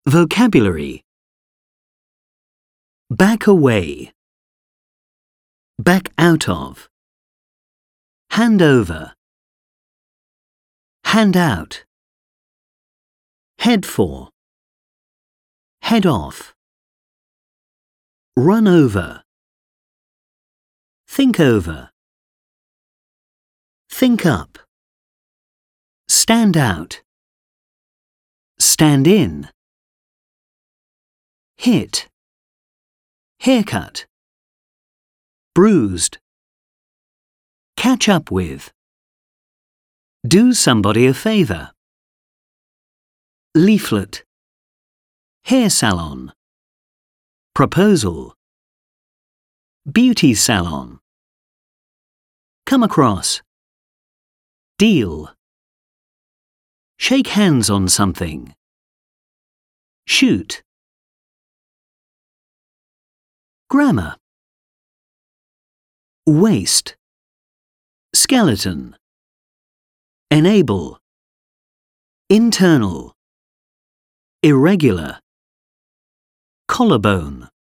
Vocabulary. Back away. Back out of. Hand over. Hand out. Head for. Head off. Run over. Think over. Think up. Stand out. Stand in. Hit. Haircut. Bruised. Catch up with. Do somebody a favour. Leaflet. Hair salon. Proposal. Beauty salon. Come across. Deal. Shake hands on something. Shoot. Grammar. Waist. Skeleton. Enable. Internal. Irregular. Collarbone.